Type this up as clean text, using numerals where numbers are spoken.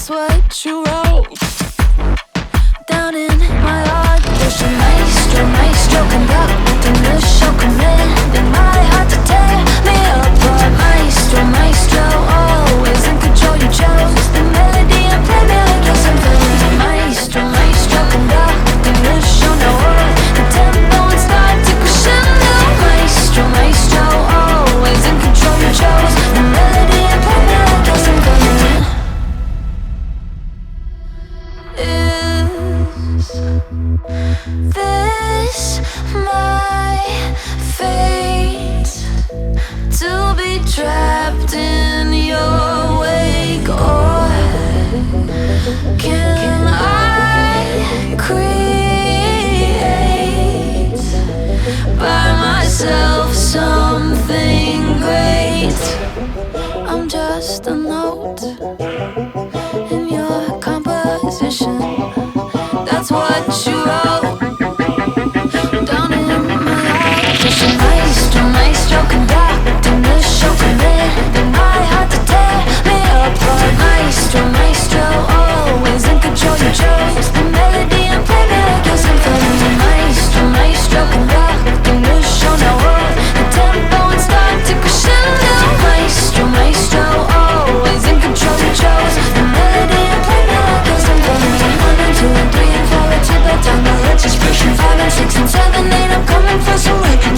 That's what you wrote down in my heart. There's a maestro, maestro conducting the show, commanding my heart to tear me apart. Maestro, maestro, always in control. You chose the melody and play me like your symphony. Maestro, maestro conducting the show. Now all the tempo and start to crescendo. Maestro, maestro, always in control. You chose the melody and play me like your symphony. Is this my fate, to be trapped in your wake? Or can I create by myself something great? I'm just a note in your composition. That's what you wrote down in my heart. Just a maestro, maestro conducting the show, commanding my heart to tear me apart. Maestro, maestro, always in control. You chose the melody and play me like your symphony. Maestro, maestro conducting the show. Now all the tempo and start to crescendo. Maestro, maestro, always in control. You chose the melody and play me like your symphony. 1 and 2 and 3 and 4 and 2 back down the ledge. Just pushing 5 and 6 and 7, 8. I'm coming for some records.